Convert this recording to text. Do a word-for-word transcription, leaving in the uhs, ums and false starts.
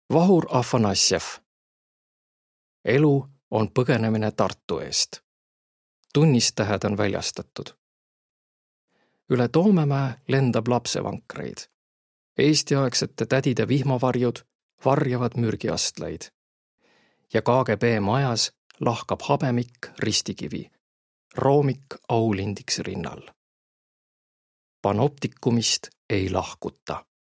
Vahur Afanassjev. Elu on põgenemine Tartu eest. Tunnistähed on väljastatud. Üle Toomemäe lendab lapsevankreid. Eestiaegsete tädide vihmavarjud varjavad mürgiastlaid. Ja K G B majas lahkab habemik ristikivi, roomik aulindiks rinnal. Panoptikumist ei lahkuta.